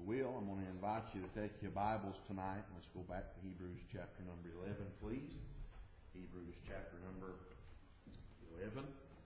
will, I'm going to invite you to take your Bibles tonight. Let's go back to Hebrews chapter number 11, please. Hebrews chapter number 11.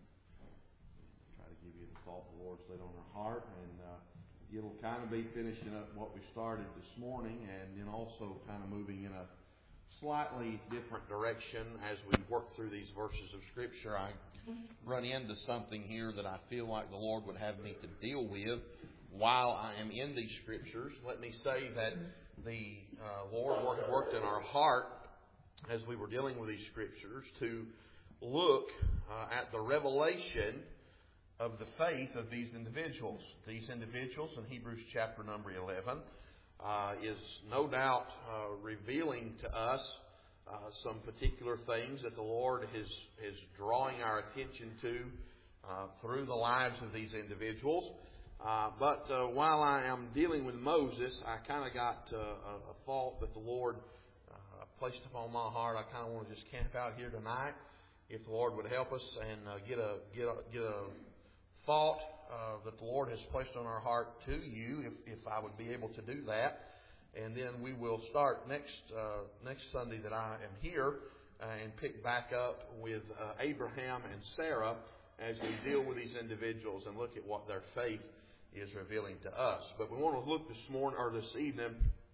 Try to give you the thought the Lord's laid on our heart, and it'll kind of be finishing up what we started this morning, and then also kind of moving in a slightly different direction as we work through these verses of Scripture. I run into something here that I feel like the Lord would have me to deal with while I am in these Scriptures. Let me say that the Lord worked in our heart as we were dealing with these Scriptures to look at the revelation of the faith of these individuals. These individuals in Hebrews chapter number 11 is no doubt revealing to us some particular things that the Lord is drawing our attention to through the lives of these individuals. But while I am dealing with Moses, I kind of got a thought that the Lord placed upon my heart. I kind of want to just camp out here tonight, if the Lord would help us, and get a thought that the Lord has placed on our heart to you, if I would be able to do that. And then we will start next Sunday that I am here and pick back up with Abraham and Sarah as we deal with these individuals and look at what their faith is revealing to us. But we want to look this morning or this evening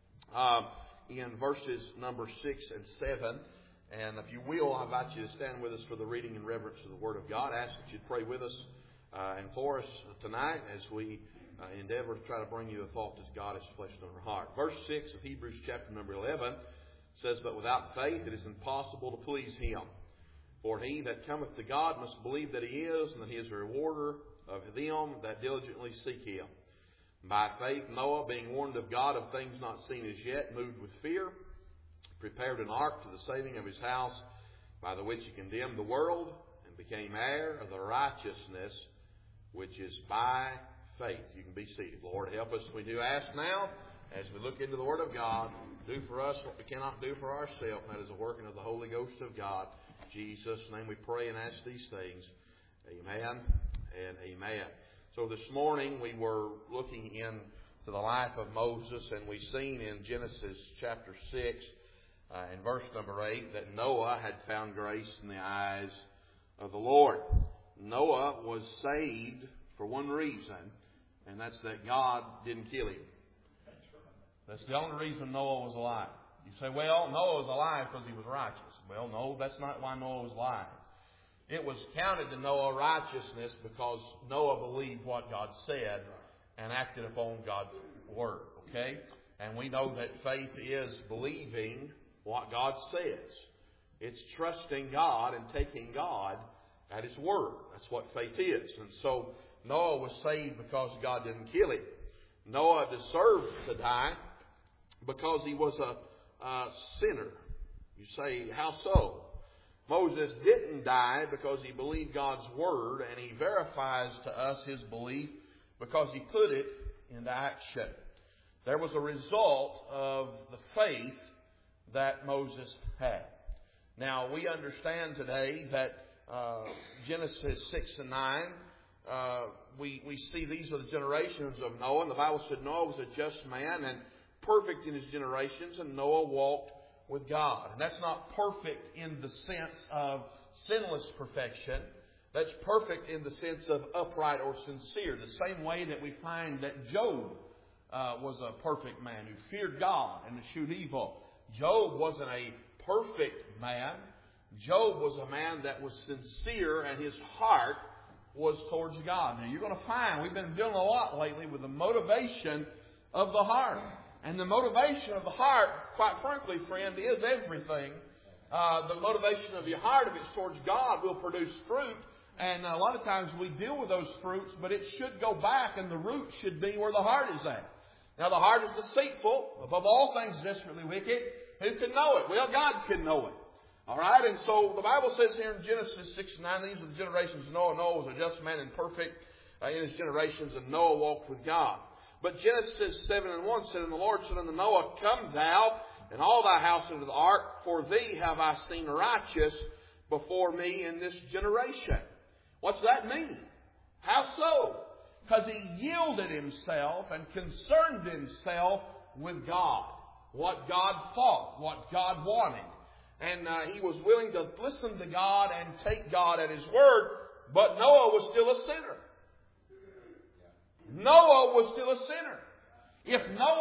in verses number 6 and 7. And if you will, I invite you to stand with us for the reading and reverence of the Word of God. I ask that you'd pray with us and for us tonight as we endeavor to try to bring you the thought that God has placed on our heart. Verse 6 of Hebrews chapter number 11 says, "But without faith it is impossible to please Him. For he that cometh to God must believe that He is, and that He is a rewarder of them that diligently seek Him. By faith Noah, being warned of God of things not seen as yet, moved with fear, prepared an ark to the saving of his house, by the which he condemned the world, and became heir of the righteousness which is by faith." You can be seated. Lord, help us. We do ask now, as we look into the Word of God, do for us what we cannot do for ourselves. That is the working of the Holy Ghost of God. In Jesus' name we pray and ask these things. Amen and amen. So this morning we were looking into the life of Moses, and we've seen in Genesis chapter 6 in verse number 8 that Noah had found grace in the eyes of the Lord. Noah was saved for one reason, and that's that God didn't kill him. That's the only reason Noah was alive. You say, well, Noah was alive because he was righteous. Well, no, that's not why Noah was alive. It was counted to Noah righteousness because Noah believed what God said and acted upon God's Word. Okay? And we know that faith is believing what God says. It's trusting God and taking God at His Word. That's what faith is. And so Noah was saved because God didn't kill him. Noah deserved to die because he was a sinner. You say, how so? Moses didn't die because he believed God's Word, and he verifies to us his belief because he put it into action. There was a result of the faith that Moses had. Now, we understand today that Genesis 6 and 9, we see these are the generations of Noah. And the Bible said Noah was a just man and perfect in his generations, and Noah walked with God. And that's not perfect in the sense of sinless perfection. That's perfect in the sense of upright or sincere. The same way that we find that Job was a perfect man who feared God and eschewed evil. Job wasn't a perfect man. Job was a man that was sincere, and his heart was towards God. Now, you're going to find we've been dealing a lot lately with the motivation of the heart. And the motivation of the heart, quite frankly, friend, is everything. The motivation of your heart, if it's towards God, will produce fruit. And a lot of times we deal with those fruits, but it should go back, and the root should be where the heart is at. Now, the heart is deceitful, above all things desperately wicked. Who can know it? Well, God can know it. All right, and so the Bible says here in Genesis 6 and 9, these are the generations of Noah. Noah was a just man and perfect in his generations, and Noah walked with God. But Genesis 7 and 1 said, "And the Lord said unto Noah, Come thou and all thy house into the ark, for thee have I seen righteous before me in this generation." What's that mean? How so? Because he yielded himself and concerned himself with God. What God thought, what God wanted. And he was willing to listen to God and take God at His word. But Noah was still a sinner. Noah was still a sinner. If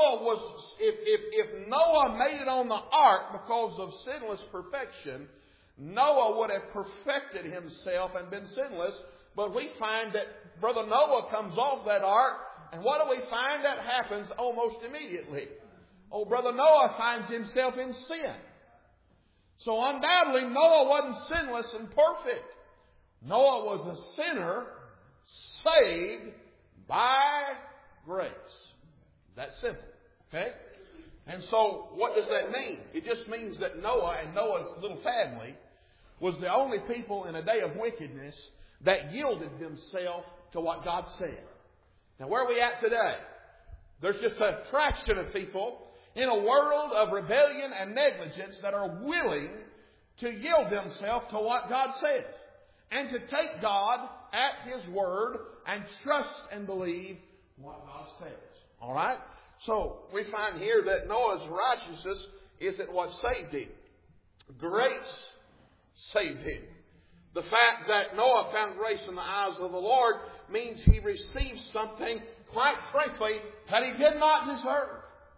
Noah made it on the ark because of sinless perfection, Noah would have perfected himself and been sinless. But we find that Brother Noah comes off that ark, and what do we find? That happens almost immediately. Oh, Brother Noah finds himself in sin. So undoubtedly Noah wasn't sinless and perfect. Noah was a sinner saved by grace. That's simple. Okay? And so what does that mean? It just means that Noah and Noah's little family was the only people in a day of wickedness that yielded themselves to what God said. Now where are we at today? There's just a fraction of people in a world of rebellion and negligence that are willing to yield themselves to what God says. And to take God at His word and trust and believe what God says. Alright? So we find here that Noah's righteousness isn't what saved him. Grace saved him. The fact that Noah found grace in the eyes of the Lord means he received something, quite frankly, that he did not deserve.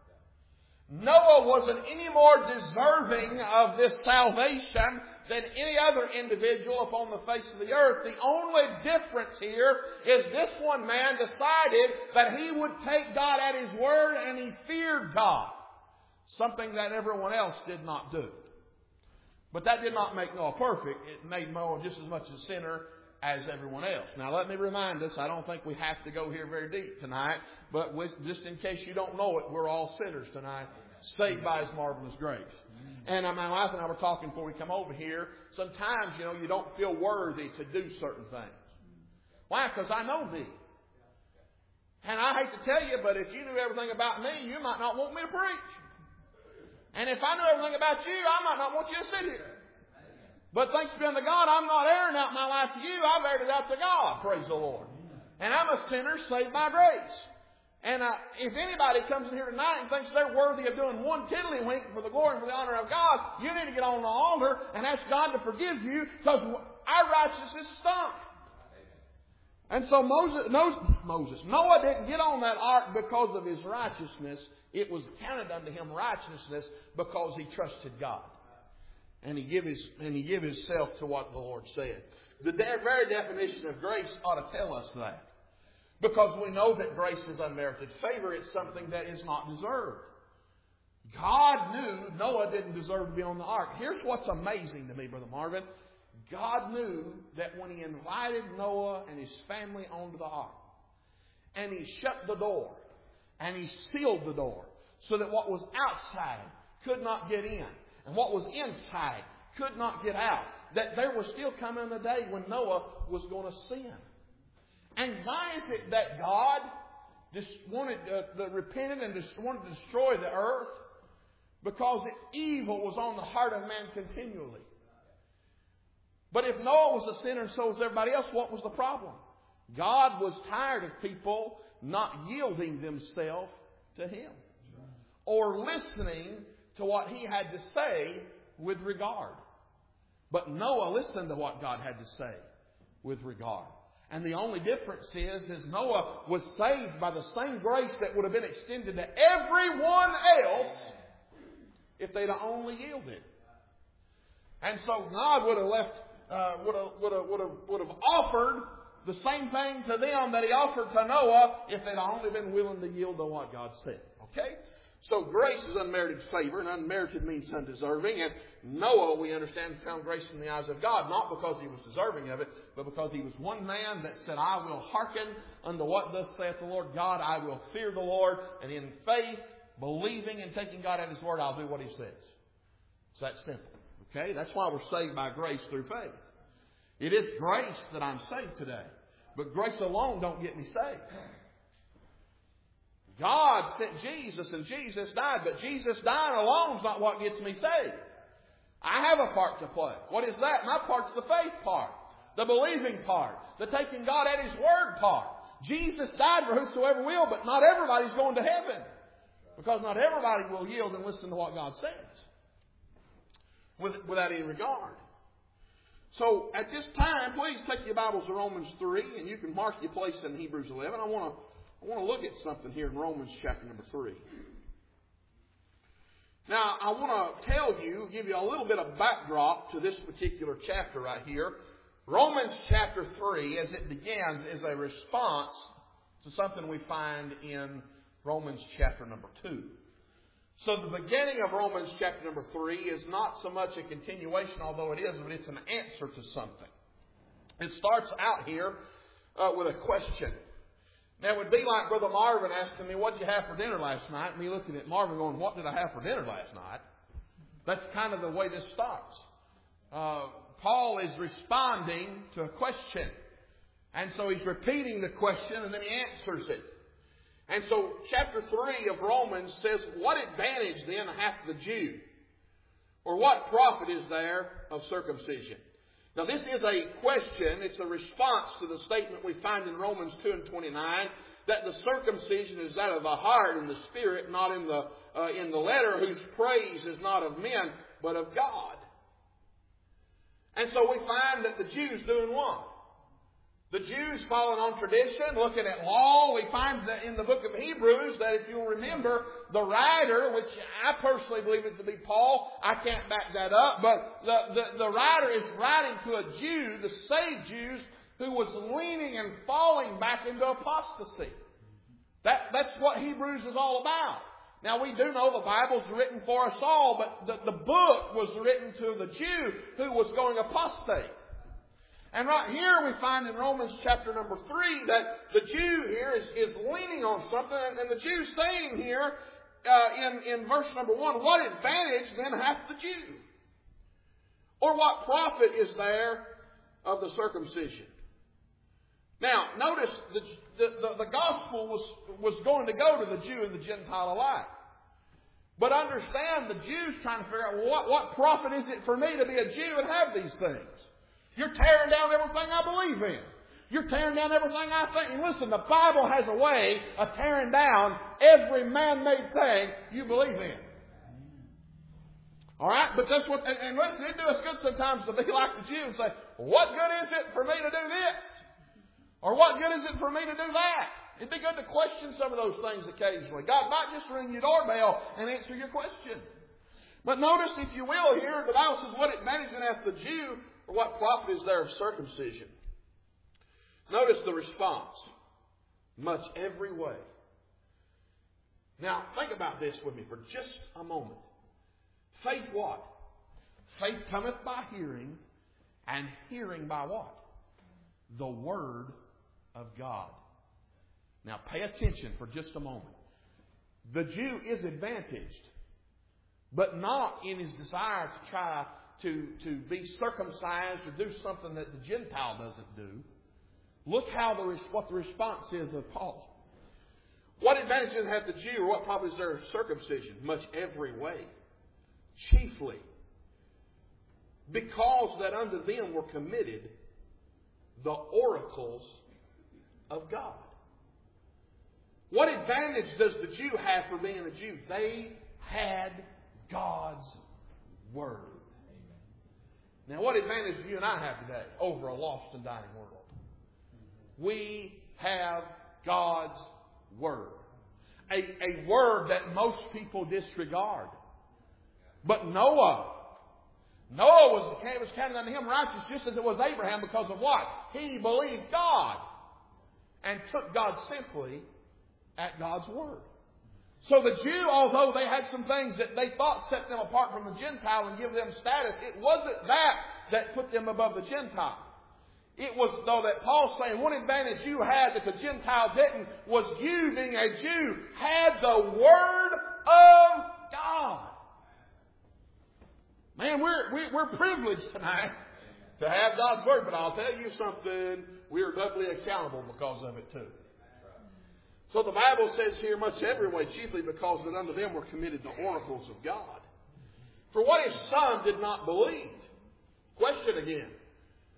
Noah wasn't any more deserving of this salvation than any other individual upon the face of the earth. The only difference here is this one man decided that he would take God at His word, and he feared God. Something that everyone else did not do. But that did not make Noah perfect. It made Noah just as much a sinner as everyone else. Now let me remind us, I don't think we have to go here very deep tonight, but just in case you don't know it, we're all sinners tonight, saved by His marvelous grace. And my wife and I were talking before we come over here. Sometimes, you don't feel worthy to do certain things. Why? Because I know thee. And I hate to tell you, but if you knew everything about me, you might not want me to preach. And if I knew everything about you, I might not want you to sit here. But thanks be unto God, I'm not airing out my life to you. I've aired it out to God. Praise the Lord. And I'm a sinner saved by grace. And if anybody comes in here tonight and thinks they're worthy of doing one tiddlywink for the glory and for the honor of God, you need to get on the altar and ask God to forgive you, because our righteousness stunk. And so Noah didn't get on that ark because of his righteousness. It was counted unto him righteousness because he trusted God. And he gave himself to what the Lord said. The very definition of grace ought to tell us that. Because we know that grace is unmerited favor. It's something that is not deserved. God knew Noah didn't deserve to be on the ark. Here's what's amazing to me, Brother Marvin. God knew that when He invited Noah and his family onto the ark, and He shut the door, and He sealed the door, so that what was outside could not get in, and what was inside could not get out, that there was still coming a day when Noah was going to sin. And why is it that God just wanted repented and wanted to destroy the earth? Because the evil was on the heart of man continually. But if Noah was a sinner and so was everybody else, what was the problem? God was tired of people not yielding themselves to Him, or listening to what He had to say with regard. But Noah listened to what God had to say with regard. And the only difference is Noah was saved by the same grace that would have been extended to everyone else if they'd only yielded. And so God would have would have offered the same thing to them that He offered to Noah if they'd only been willing to yield to what God said. Okay? So grace is unmerited favor, and unmerited means undeserving. And Noah, we understand, found grace in the eyes of God, not because he was deserving of it, but because he was one man that said, I will hearken unto what thus saith the Lord God. I will fear the Lord, and in faith, believing and taking God at His word, I'll do what He says. It's that simple. Okay? That's why we're saved by grace through faith. It is grace that I'm saved today. But grace alone don't get me saved. God sent Jesus and Jesus died, but Jesus dying alone is not what gets me saved. I have a part to play. What is that? My part's the faith part, the believing part, the taking God at His word part. Jesus died for whosoever will, but not everybody's going to heaven. Because not everybody will yield and listen to what God says without any regard. So at this time, please take your Bibles to Romans 3, and you can mark your place in Hebrews 11. I want to look at something here in Romans chapter number 3. Now, I want to give you a little bit of backdrop to this particular chapter right here. Romans chapter 3, as it begins, is a response to something we find in Romans chapter number 2. So the beginning of Romans chapter number 3 is not so much a continuation, although it is, but it's an answer to something. It starts out here with a question. Now, it would be like Brother Marvin asking me, what did you have for dinner last night? And me looking at Marvin going, what did I have for dinner last night? That's kind of the way this starts. Paul is responding to a question. And so he's repeating the question and then he answers it. And so chapter 3 of Romans says, what advantage then hath the Jew? Or what profit is there of circumcision? Now this is a question, it's a response to the statement we find in Romans 2 and 29, that the circumcision is that of the heart and the spirit, not in the letter, whose praise is not of men, but of God. And so we find that the Jews doing what? The Jews following on tradition, looking at law. We find that in the book of Hebrews that if you'll remember, the writer, which I personally believe it to be Paul, I can't back that up, but the writer is writing to a Jew, the saved Jews, who was leaning and falling back into apostasy. That's what Hebrews is all about. Now we do know the Bible's written for us all, but the book was written to the Jew who was going apostate. And right here we find in Romans chapter number 3 that the Jew here is leaning on something. And the Jew saying here in verse number 1, what advantage then hath the Jew? Or what profit is there of the circumcision? Now, notice the gospel was going to go to the Jew and the Gentile alike. But understand, the Jew's trying to figure out what profit is it for me to be a Jew and have these things? You're tearing down everything I believe in. You're tearing down everything I think. And listen, the Bible has a way of tearing down every man-made thing you believe in. All right? But that's what, and listen, it do us good sometimes to be like the Jew and say, what good is it for me to do this? Or what good is it for me to do that? It'd be good to question some of those things occasionally. God might just ring your doorbell and answer your question. But notice, if you will, here, the Bible says, what advantage then hath the Jew, or what profit is there of circumcision? Notice the response. Much every way. Now, think about this with me for just a moment. Faith what? Faith cometh by hearing, and hearing by what? The Word of God. Now, pay attention for just a moment. The Jew is advantaged, but not in his desire to try to be circumcised or do something that the Gentile doesn't do. Look what the response is of Paul. What advantage hath the Jew, or what profit is there of circumcision? Much every way. Chiefly, because that unto them were committed the oracles of God. What advantage does the Jew have for being a Jew? They had God's Word. Now, what advantage do you and I have today over a lost and dying world? We have God's Word. A Word that most people disregard. But Noah was counted unto him righteous just as it was Abraham, because of what? He believed God and took God simply at God's Word. So the Jew, although they had some things that they thought set them apart from the Gentile and give them status, it wasn't that put them above the Gentile. It was, though, that Paul's saying one advantage you had that the Gentile didn't was you, being a Jew, had the Word of God. Man, we're privileged tonight to have God's Word, but I'll tell you something, we are doubly accountable because of it too. So the Bible says here, much every way, chiefly because that unto them were committed the oracles of God. For what if some did not believe? Question again.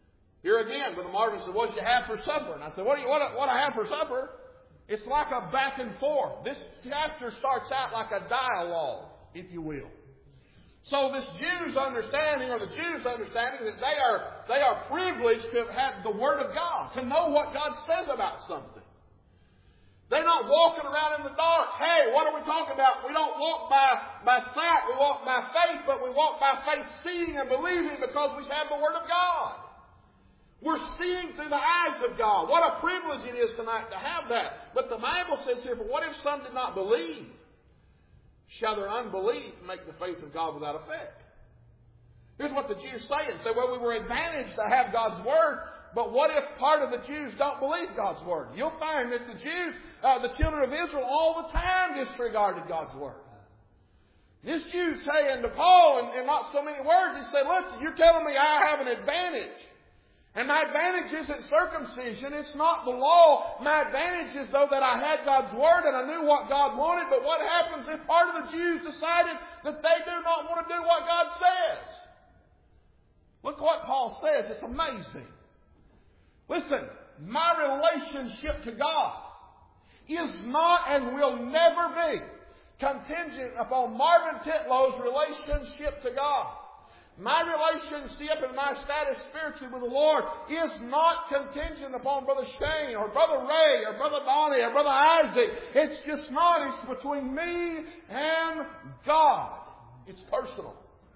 Here again, Brother Marvin said, what did you have for supper? And I said, what I have for supper? It's like a back and forth. This chapter starts out like a dialogue, if you will. So this Jews' understanding, or the Jews' understanding, that they are privileged to have had the Word of God, to know what God says about something. They're not walking around in the dark. Hey, what are we talking about? We don't walk by sight, we walk by faith, but we walk by faith seeing and believing because we have the Word of God. We're seeing through the eyes of God. What a privilege it is tonight to have that. But the Bible says here, but what if some did not believe? Shall their unbelief make the faith of God without effect? Here's what the Jews say and say, well, we were advantaged to have God's Word, but what if part of the Jews don't believe God's Word? You'll find that the Jews, the children of Israel, all the time disregarded God's Word. This Jew saying to Paul, in not so many words, he said, look, you're telling me I have an advantage. And my advantage isn't circumcision. It's not the law. My advantage is, though, that I had God's Word and I knew what God wanted. But what happens if part of the Jews decided that they do not want to do what God says? Look what Paul says. It's amazing. Listen, my relationship to God is not and will never be contingent upon Marvin Titlow's relationship to God. My relationship and my status spiritually with the Lord is not contingent upon Brother Shane or Brother Ray or Brother Donnie or Brother Isaac. It's just not. It's between me and God. It's personal.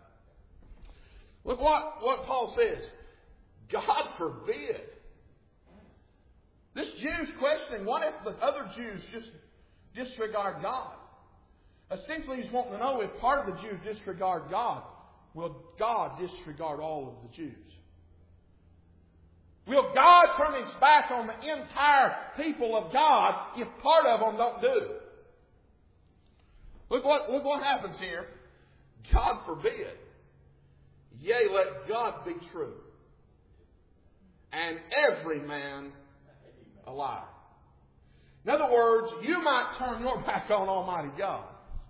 Look what Paul says. God forbid. This Jew's questioning, what if the other Jews just disregard God? Essentially, he's wanting to know if part of the Jews disregard God, will God disregard all of the Jews? Will God turn His back on the entire people of God if part of them don't do? Look what happens here. God forbid. Yea, let God be true, and every man a liar. In other words, you might turn your back on Almighty God.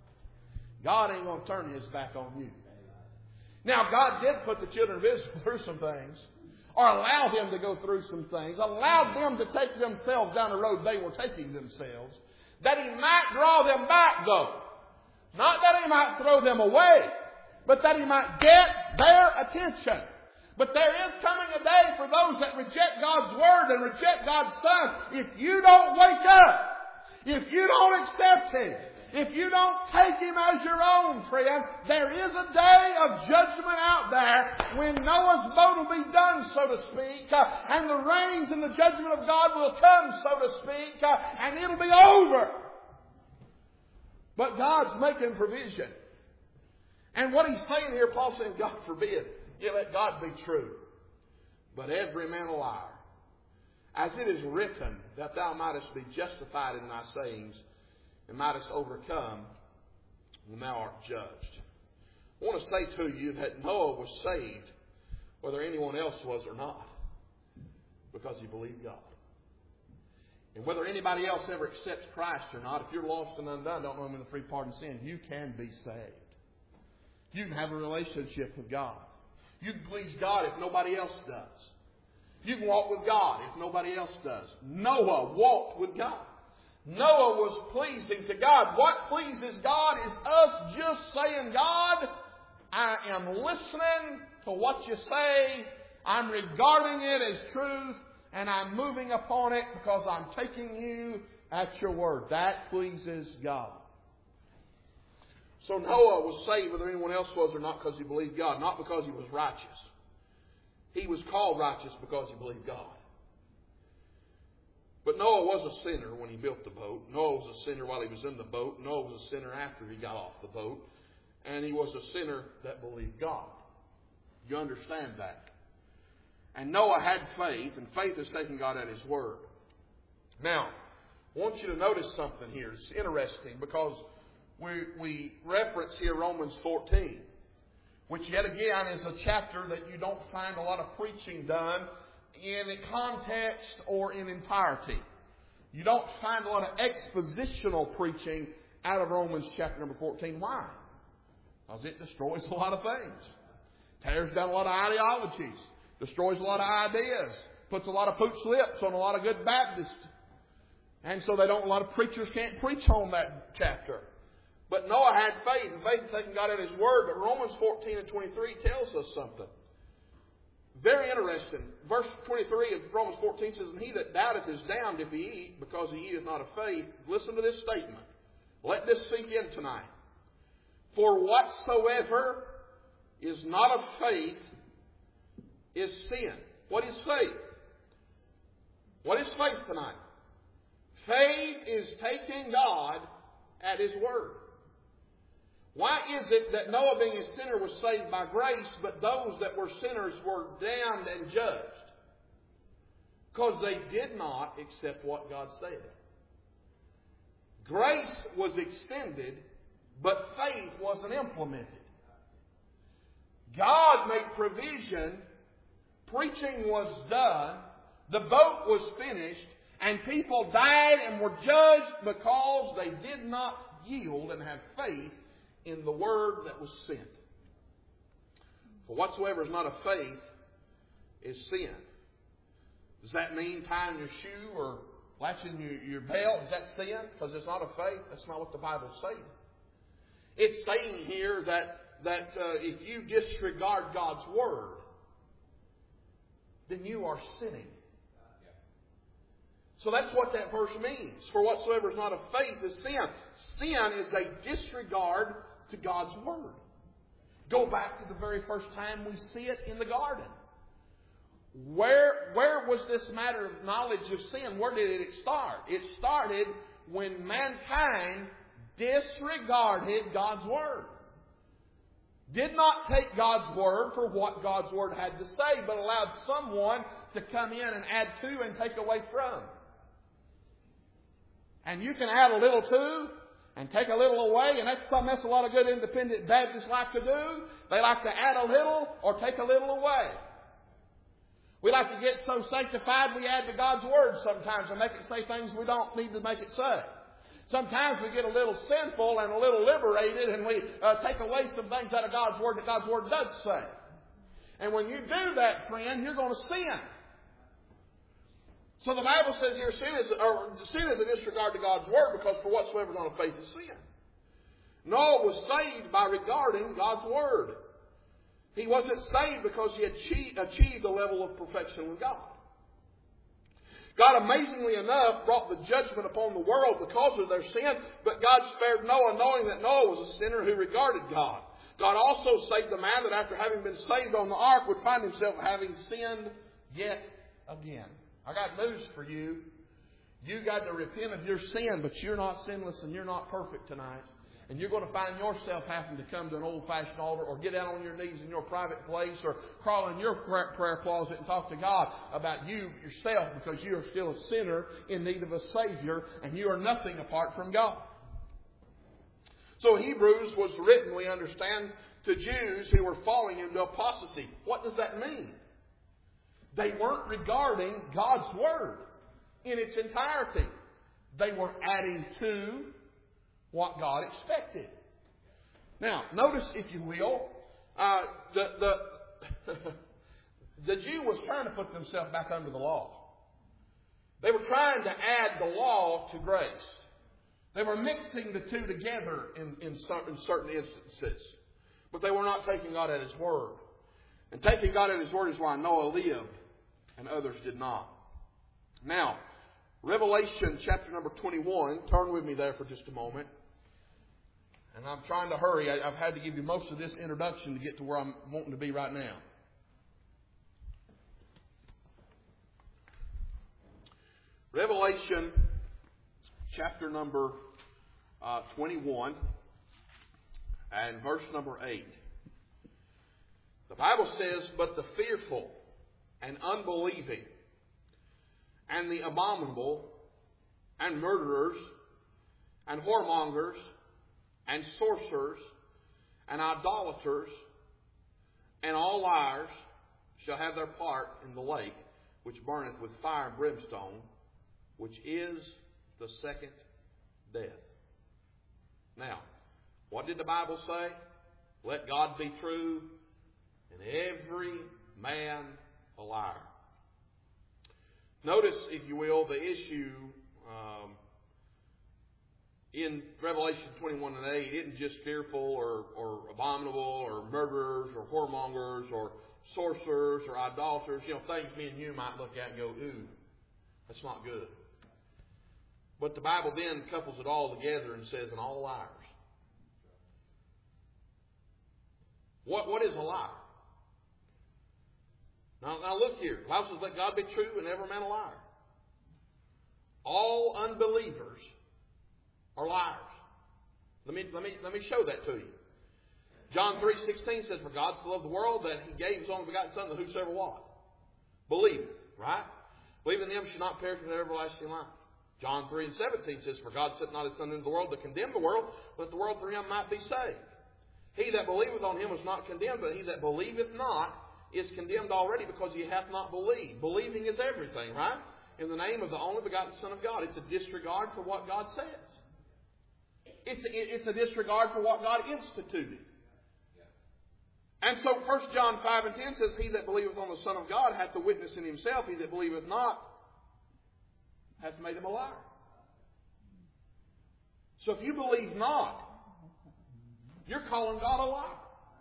God ain't going to turn His back on you. Now, God did put the children of Israel through some things, or allow them to go through some things, allowed them to take themselves down the road they were taking themselves, that He might draw them back, though. Not that He might throw them away, but that He might get their attention. But there is coming a day for those that reject God's Word and reject God's Son. If you don't wake up, if you don't accept Him, if you don't take Him as your own, friend, there is a day of judgment out there when Noah's boat will be done, so to speak, and the rains and the judgment of God will come, so to speak, and it'll be over. But God's making provision. And what he's saying here, Paul's saying, God forbid, you let God be true, but every man a liar. As it is written, that thou mightest be justified in thy sayings, and mightest overcome when thou art judged. I want to say to you that Noah was saved, whether anyone else was or not, because he believed God. And whether anybody else ever accepts Christ or not, if you're lost and undone, don't know Him in the free pardon of sin, you can be saved. You can have a relationship with God. You can please God if nobody else does. You can walk with God if nobody else does. Noah walked with God. Noah was pleasing to God. What pleases God is us just saying, God, I am listening to what you say. I'm regarding it as truth. And I'm moving upon it because I'm taking you at your word. That pleases God. So Noah was saved whether anyone else was or not because he believed God. Not because he was righteous. He was called righteous because he believed God. But Noah was a sinner when he built the boat. Noah was a sinner while he was in the boat. Noah was a sinner after he got off the boat. And he was a sinner that believed God. You understand that? And Noah had faith, and faith is taking God at His word. Now, I want you to notice something here. It's interesting because we reference here Romans 14, which yet again is a chapter that you don't find a lot of preaching done in context or in entirety. You don't find a lot of expositional preaching out of Romans chapter number 14. Why? Because it destroys a lot of things. Tears down a lot of ideologies. destroys a lot of ideas, puts a lot of pooch lips on a lot of good Baptists. And so a lot of preachers can't preach on that chapter. But Noah had faith, and faith is taking God at His Word. But Romans 14 and 23 tells us something. Very interesting. Verse 23 of Romans 14 says, "And he that doubteth is damned if he eat, because he eateth not of faith." Listen to this statement. Let this sink in tonight. "For whatsoever is not of faith is sin." What is faith? What is faith tonight? Faith is taking God at His Word. Why is it that Noah, being a sinner, was saved by grace, but those that were sinners were damned and judged? Because they did not accept what God said. Grace was extended, but faith wasn't implemented. God made provision, preaching was done, the boat was finished, and people died and were judged because they did not yield and have faith in the Word that was sent. For whatsoever is not of faith is sin. Does that mean tying your shoe or latching your belt? Is that sin? Because it's not of faith? That's not what the Bible's saying. It's saying here that if you disregard God's Word, then you are sinning. So that's what that verse means. For whatsoever is not of faith is sin. Sin is a disregard to God's Word. Go back to the very first time we see it in the garden. Where was this matter of knowledge of sin? Where did it start? It started when mankind disregarded God's Word. Did not take God's Word for what God's Word had to say, but allowed someone to come in and add to and take away from. And you can add a little to and take a little away, and that's a lot of good independent Baptists like to do. They like to add a little or take a little away. We like to get so sanctified we add to God's Word sometimes and make it say things we don't need to make it say. Sometimes we get a little sinful and a little liberated, and we take away some things out of God's Word that God's Word does say. And when you do that, friend, you're going to sin. So the Bible says here, sin is a disregard to God's Word, because for whatsoever is not of faith is sin. Noah was saved by regarding God's Word. He wasn't saved because he had achieved a level of perfection with God. God, amazingly enough, brought the judgment upon the world because of their sin, but God spared Noah, knowing that Noah was a sinner who regarded God. God also saved the man that after having been saved on the ark would find himself having sinned yet again. I got news for you. You got to repent of your sin, but you're not sinless and you're not perfect tonight. And you're going to find yourself having to come to an old-fashioned altar or get down on your knees in your private place or crawl in your prayer closet and talk to God about you yourself, because you are still a sinner in need of a Savior and you are nothing apart from God. So Hebrews was written, we understand, to Jews who were falling into apostasy. What does that mean? They weren't regarding God's Word in its entirety. They were adding to what God expected. Now, notice, if you will, the Jew was trying to put themselves back under the law. They were trying to add the law to grace. They were mixing the two together in certain instances. But they were not taking God at His Word. And taking God at His Word is why Noah lived and others did not. Now, Revelation chapter number 21. Turn with me there for just a moment. And I'm trying to hurry. I've had to give you most of this introduction to get to where I'm wanting to be right now. Revelation chapter number 21 and verse number 8. The Bible says, "But the fearful and unbelieving and the abominable and murderers and whoremongers and sorcerers and idolaters and all liars shall have their part in the lake which burneth with fire and brimstone, which is the second death." Now, what did the Bible say? Let God be true and every man a liar. Notice, if you will, the issue in Revelation 21 and 8 isn't just fearful or abominable or murderers or whoremongers or sorcerers or idolaters. Things me and you might look at and go, ooh, that's not good. But the Bible then couples it all together and says, and all liars. What is a liar? Now look here. The Bible says, let God be true and every man a liar. All unbelievers are liars. Let me show that to you. John 3:16 says, for God so loved the world that He gave His only begotten Son, that whosoever what? Believeth, right? Believe in Him should not perish but have everlasting life. John 3:17 says, for God sent not His Son into the world to condemn the world, but that the world through Him might be saved. He that believeth on Him was not condemned, but he that believeth not is condemned already, because he hath not believed. Believing is everything, right? In the name of the only begotten Son of God. It's a disregard for what God says. It's a disregard for what God instituted. And so 1 John 5 and 10 says, he that believeth on the Son of God hath the witness in himself. He that believeth not hath made him a liar. So if you believe not, you're calling God a liar.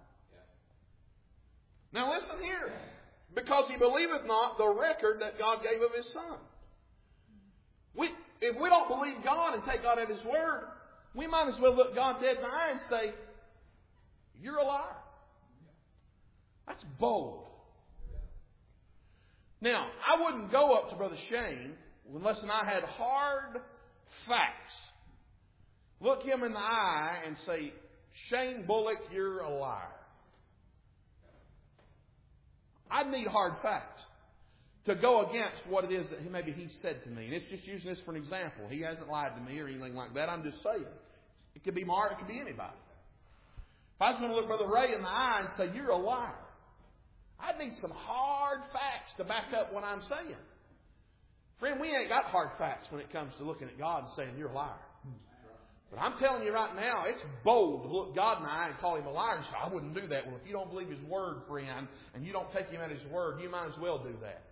Now listen here. Because he believeth not the record that God gave of His Son. If we don't believe God and take God at His word, we might as well look God dead in the eye and say, you're a liar. That's bold. Now, I wouldn't go up to Brother Shane unless I had hard facts. Look him in the eye and say, Shane Bullock, you're a liar. I need hard facts to go against what it is that maybe he said to me. And it's just using this for an example. He hasn't lied to me or anything like that. I'm just saying. It could be Mark, it could be anybody. If I was going to look Brother Ray in the eye and say, you're a liar, I need some hard facts to back up what I'm saying. Friend, we ain't got hard facts when it comes to looking at God and saying, you're a liar. But I'm telling you right now, it's bold to look God in the eye and call Him a liar and say, I wouldn't do that. Well, if you don't believe His word, friend, and you don't take Him at His word, you might as well do that.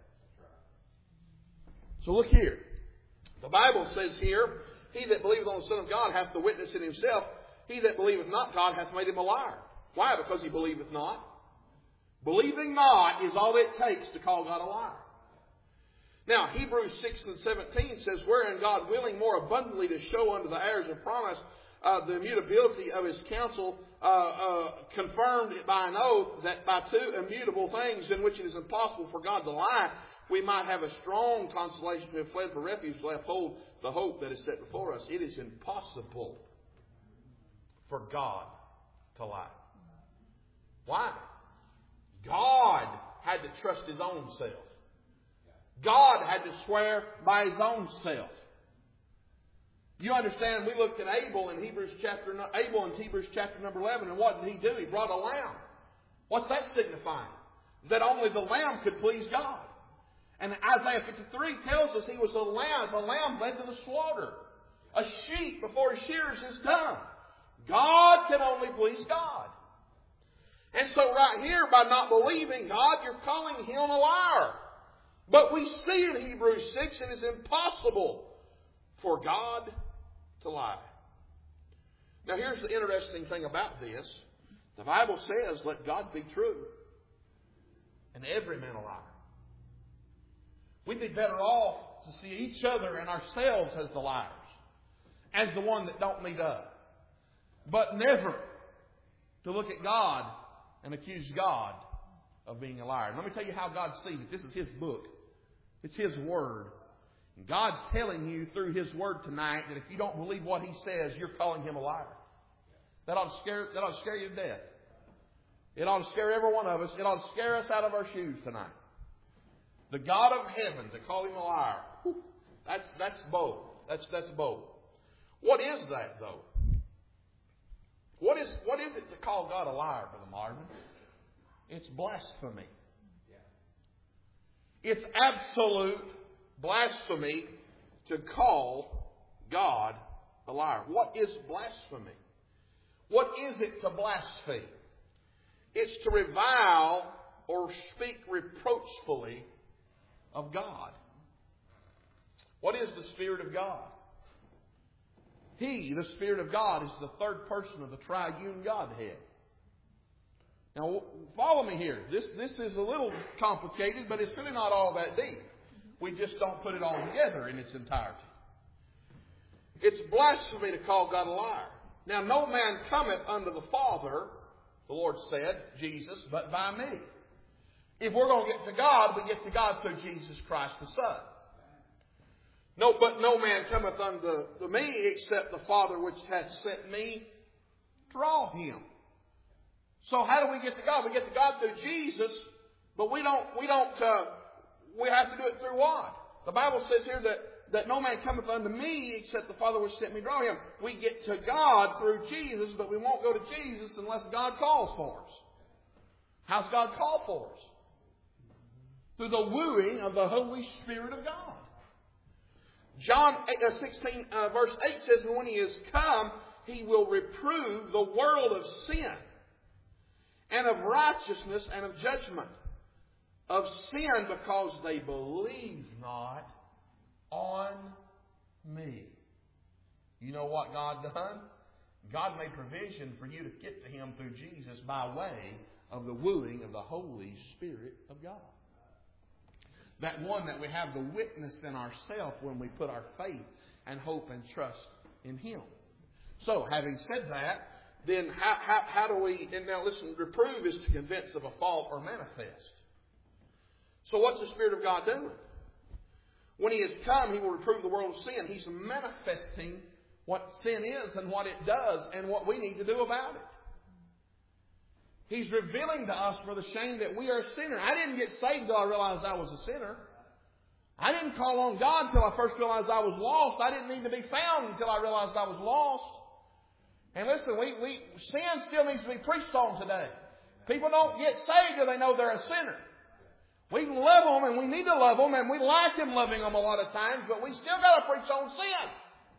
So look here. The Bible says here, he that believeth on the Son of God hath the witness in himself. He that believeth not God hath made him a liar. Why? Because he believeth not. Believing not is all it takes to call God a liar. Now, Hebrews 6 and 17 says, wherein God willing more abundantly to show unto the heirs of promise the immutability of His counsel, confirmed by an oath, that by two immutable things in which it is impossible for God to lie, we might have a strong consolation to have fled for refuge, to lay hold the hope that is set before us. It is impossible for God to lie. Why? God had to trust His own self. God had to swear by His own self. You understand, we looked at Abel in Hebrews chapter number 11, and what did he do? He brought a lamb. What's that signifying? That only the lamb could please God. And Isaiah 53 tells us he was a lamb. A lamb led to the slaughter. A sheep before his shearers is dumb. God can only please God. And so right here, by not believing God, you're calling Him a liar. But we see in Hebrews 6 it is impossible for God to lie. Now here's the interesting thing about this. The Bible says, let God be true and every man a liar. We'd be better off to see each other and ourselves as the liars, as the one that don't meet up. But never to look at God and accuse God of being a liar. Let me tell you how God sees it. This is His book. It's His Word. And God's telling you through His Word tonight that if you don't believe what He says, you're calling Him a liar. That ought to scare you to death. It ought to scare every one of us. It ought to scare us out of our shoes tonight. The God of heaven, to call Him a liar, that's bold. That's bold. What is that, though? What is it to call God a liar, Brother Marvin? It's blasphemy. It's absolute blasphemy to call God a liar. What is blasphemy? What is it to blaspheme? It's to revile or speak reproachfully of God. What is the Spirit of God? He, the Spirit of God, is the third person of the triune Godhead. Now, follow me here. This is a little complicated, but it's really not all that deep. We just don't put it all together in its entirety. It's blasphemy to call God a liar. Now, no man cometh unto the Father, the Lord said, Jesus, but by me. If we're going to get to God, we get to God through Jesus Christ the Son. No, but no man cometh unto me except the Father which hath sent me draw him. So how do we get to God? We get to God through Jesus, but we have to do it through what? The Bible says here that no man cometh unto me except the Father which sent me draw him. We get to God through Jesus, but we won't go to Jesus unless God calls for us. How's God call for us? Through the wooing of the Holy Spirit of God. John 16 verse 8 says, and when He is come, He will reprove the world of sin and of righteousness and of judgment. Of sin because they believe not on me. You know what God done? God made provision for you to get to Him through Jesus by way of the wooing of the Holy Spirit of God. That one that we have the witness in ourselves when we put our faith and hope and trust in Him. So, having said that, then how do we, and now listen, reprove is to convince of a fault or manifest. So what's the Spirit of God doing? When He has come, He will reprove the world of sin. He's manifesting what sin is and what it does and what we need to do about it. He's revealing to us for the shame that we are a sinner. I didn't get saved until I realized I was a sinner. I didn't call on God until I first realized I was lost. I didn't need to be found until I realized I was lost. And listen, sin still needs to be preached on today. People don't get saved till they know they're a sinner. We can love them and we need to love them and we like Him loving them a lot of times, but we still got to preach on sin.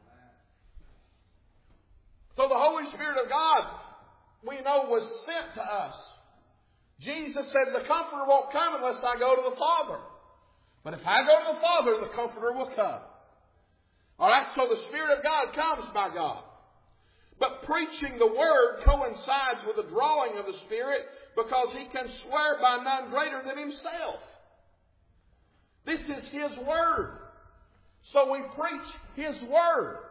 So the Holy Spirit of God, we know, was sent to us. Jesus said, the Comforter won't come unless I go to the Father. But if I go to the Father, the Comforter will come. Alright, so the Spirit of God comes by God. But preaching the Word coincides with the drawing of the Spirit because He can swear by none greater than Himself. This is His Word. So we preach His Word.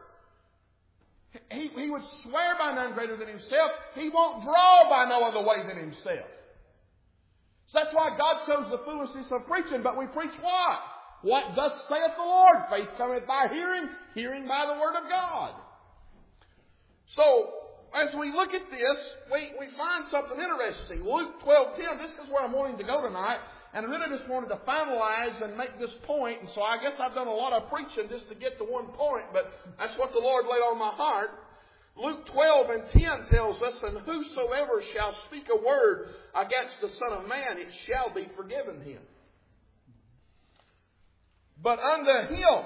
He would swear by none greater than Himself. He won't draw by no other way than Himself. So that's why God chose the foolishness of preaching. But we preach what? What thus saith the Lord? Faith cometh by hearing, hearing by the Word of God. So, as we look at this, we find something interesting. Luke 12:10, this is where I'm wanting to go tonight. And I really just wanted to finalize and make this point. And so I guess I've done a lot of preaching just to get to one point. But that's what the Lord laid on my heart. Luke 12:10 tells us, and whosoever shall speak a word against the Son of Man, it shall be forgiven him. But unto him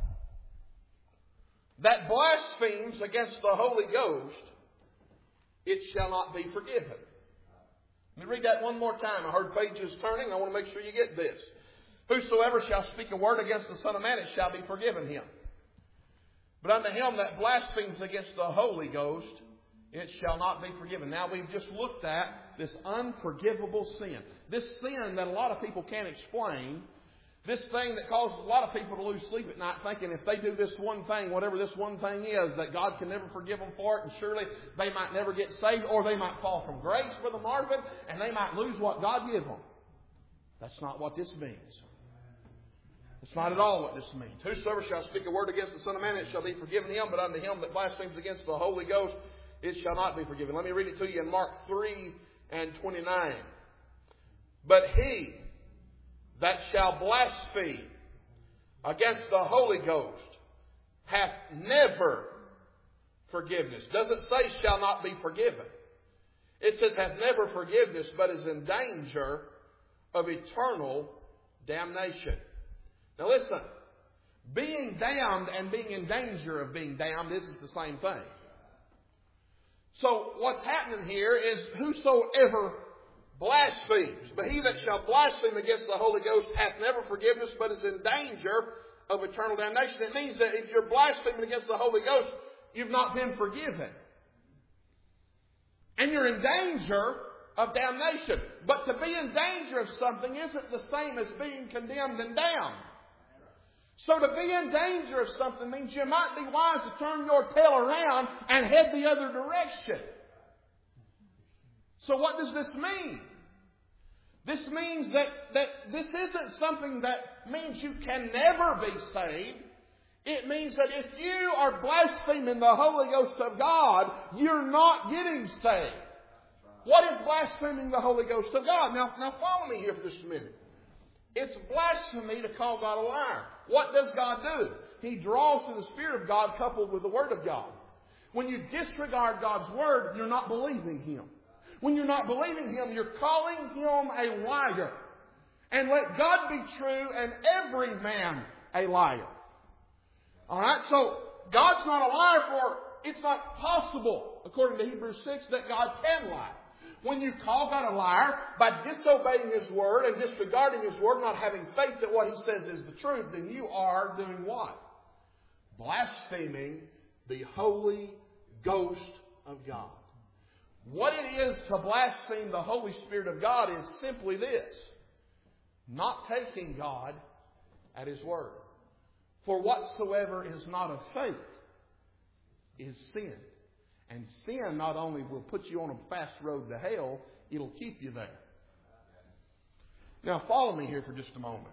that blasphemes against the Holy Ghost, it shall not be forgiven. Let me read that one more time. I heard pages turning. I want to make sure you get this. Whosoever shall speak a word against the Son of Man, it shall be forgiven him. But unto him that blasphemes against the Holy Ghost, it shall not be forgiven. Now we've just looked at this unforgivable sin. This sin that a lot of people can't explain. This thing that causes a lot of people to lose sleep at night thinking if they do this one thing, whatever this one thing is, that God can never forgive them for it and surely they might never get saved or they might fall from grace, Brother Marvin, and they might lose what God gave them. That's not what this means. It's not at all what this means. Whosoever shall speak a word against the Son of Man, it shall be forgiven him, but unto him that blasphemes against the Holy Ghost, it shall not be forgiven. Let me read it to you in Mark 3:29. But he that shall blaspheme against the Holy Ghost hath never forgiveness. Doesn't say shall not be forgiven. It says hath never forgiveness, but is in danger of eternal damnation. Now listen, being damned and being in danger of being damned isn't the same thing. So what's happening here is whosoever blasphemes. But he that shall blaspheme against the Holy Ghost hath never forgiveness, but is in danger of eternal damnation. It means that if you're blaspheming against the Holy Ghost, you've not been forgiven. And you're in danger of damnation. But to be in danger of something isn't the same as being condemned and damned. So to be in danger of something means you might be wise to turn your tail around and head the other direction. So what does this mean? This means that this isn't something that means you can never be saved. It means that if you are blaspheming the Holy Ghost of God, you're not getting saved. What is blaspheming the Holy Ghost of God? Now follow me here for just a minute. It's blasphemy to call God a liar. What does God do? He draws to the Spirit of God coupled with the Word of God. When you disregard God's Word, you're not believing Him. When you're not believing Him, you're calling Him a liar. And let God be true and every man a liar. Alright, so God's not a liar, for it's not possible, according to Hebrews 6, that God can lie. When you call God a liar by disobeying His Word and disregarding His Word, not having faith that what He says is the truth, then you are doing what? Blaspheming the Holy Ghost of God. What it is to blaspheme the Holy Spirit of God is simply this: not taking God at His Word. For whatsoever is not of faith is sin. And sin not only will put you on a fast road to hell, it'll keep you there. Now follow me here for just a moment.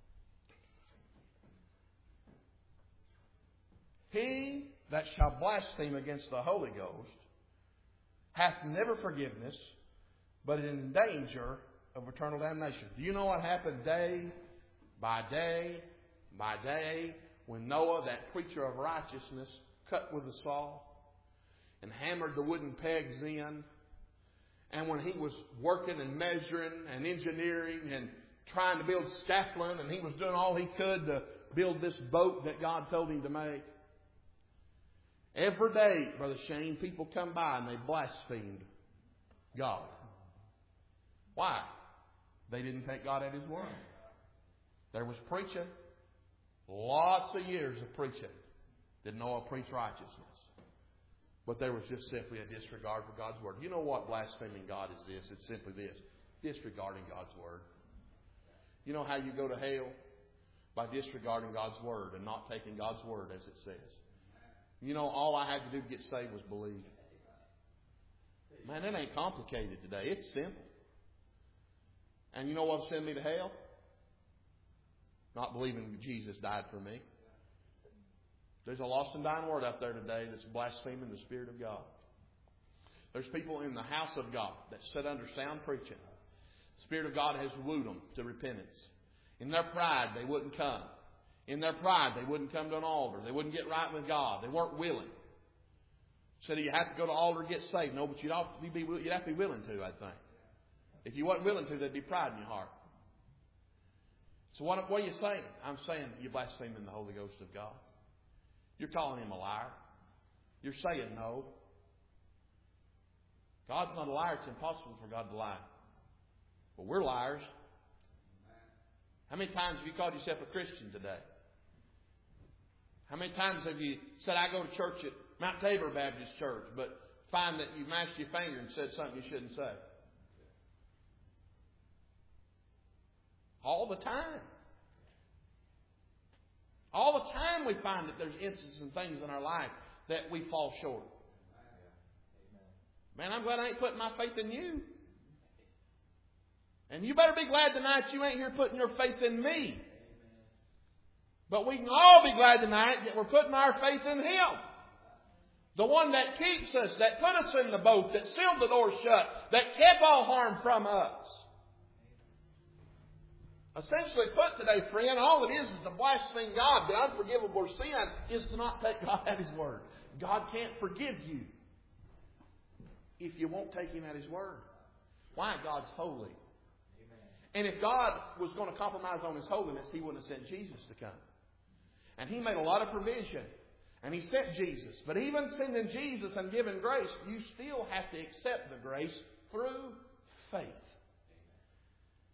He that shall blaspheme against the Holy Ghost hath never forgiveness, but is in danger of eternal damnation. Do you know what happened day by day by day when Noah, that preacher of righteousness, cut with a saw and hammered the wooden pegs in, and when he was working and measuring and engineering and trying to build scaffolding, and he was doing all he could to build this boat that God told him to make? Every day, Brother Shane, people come by and they blasphemed God. Why? They didn't take God at His word. There was preaching. Lots of years of preaching. Did Noah preach righteousness? But there was just simply a disregard for God's Word. You know what blaspheming God is this? It's simply this: disregarding God's Word. You know how you go to hell? By disregarding God's Word and not taking God's Word as it says. You know, all I had to do to get saved was believe. Man, it ain't complicated today. It's simple. And you know what'll send me to hell? Not believing Jesus died for me. There's a lost and dying world out there today that's blaspheming the Spirit of God. There's people in the house of God that sit under sound preaching. The Spirit of God has wooed them to repentance. In their pride, they wouldn't come. In their pride, they wouldn't come to an altar. They wouldn't get right with God. They weren't willing. Said you have to go to the altar to get saved. No, but you'd have to be willing to, I think. If you weren't willing to, there'd be pride in your heart. So what are you saying? I'm saying you're blaspheming the Holy Ghost of God. You're calling Him a liar. You're saying no. God's not a liar. It's impossible for God to lie. But we're liars. How many times have you called yourself a Christian today? How many times have you said, I go to church at Mount Tabor Baptist Church, but find that you've mashed your finger and said something you shouldn't say? All the time. All the time we find that there's instances and things in our life that we fall short. Man, I'm glad I ain't putting my faith in you. And you better be glad tonight you ain't here putting your faith in me. But we can all be glad tonight that we're putting our faith in Him. The one that keeps us, that put us in the boat, that sealed the door shut, that kept all harm from us. Essentially put today, friend, all it is to blaspheme God. The unforgivable sin is to not take God at His word. God can't forgive you if you won't take Him at His word. Why? God's holy. And if God was going to compromise on His holiness, He wouldn't have sent Jesus to come. And He made a lot of provision. And He sent Jesus. But even sending Jesus and giving grace, you still have to accept the grace through faith.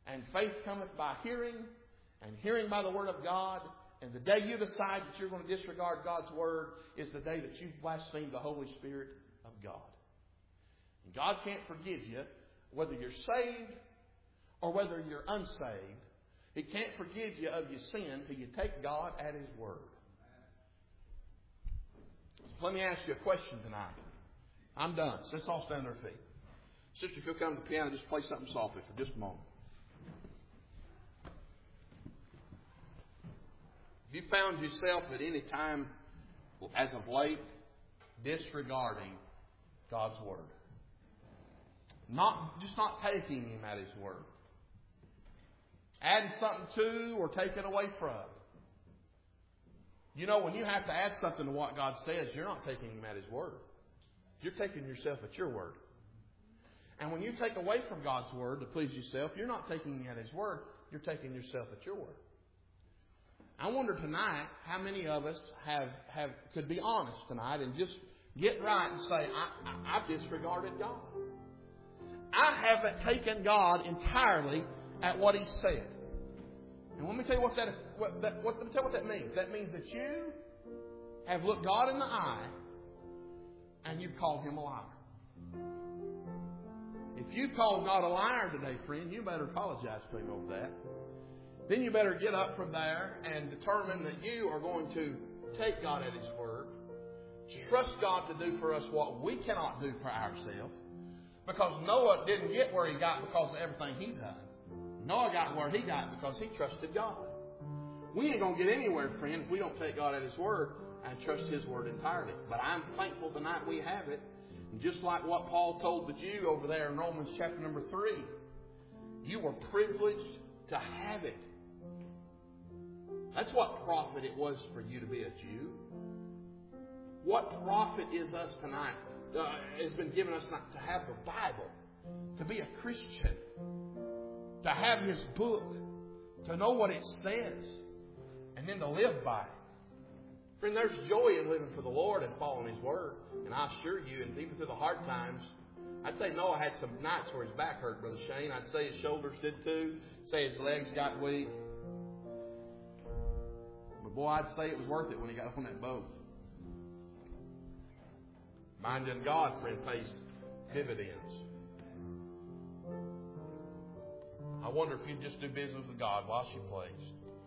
And faith cometh by hearing, and hearing by the Word of God. And the day you decide that you're going to disregard God's Word is the day that you've blasphemed the Holy Spirit of God. And God can't forgive you whether you're saved or whether you're unsaved. He can't forgive you of your sin till you take God at His Word. So let me ask you a question tonight. I'm done. Let's all stand on our feet. Sister, if you'll come to the piano, just play something softly for just a moment. Have you found yourself at any time, as of late, disregarding God's Word? Just not taking Him at His Word. Adding something to or taking away from. You know, when you have to add something to what God says, you're not taking Him at His Word. You're taking yourself at your word. And when you take away from God's Word to please yourself, you're not taking Him at His Word. You're taking yourself at your word. I wonder tonight how many of us could be honest tonight and just get right and say, I've disregarded God. I haven't taken God entirely at what He said. And let me tell you what that means. That means that you have looked God in the eye and you've called Him a liar. If you called God a liar today, friend, you better apologize to Him over that. Then you better get up from there and determine that you are going to take God at His Word. Trust God to do for us what we cannot do for ourselves. Because Noah didn't get where he got because of everything he done. Noah got where he got because he trusted God. We ain't going to get anywhere, friend, if we don't take God at His Word and trust His Word entirely. But I'm thankful tonight we have it. And just like what Paul told the Jew over there in Romans chapter number 3, you were privileged to have it. That's what profit it was for you to be a Jew. What profit is us tonight has been given us not to have the Bible, to be a Christian, to have His book, to know what it says, and then to live by it. Friend, there's joy in living for the Lord and following His Word. And I assure you, and even through the hard times, I'd say Noah had some nights where his back hurt, Brother Shane. I'd say his shoulders did too. I'd say his legs got weak. But boy, I'd say it was worth it when he got on that boat. Minding God, friend, pays dividends. I wonder if you'd just do business with God while she plays.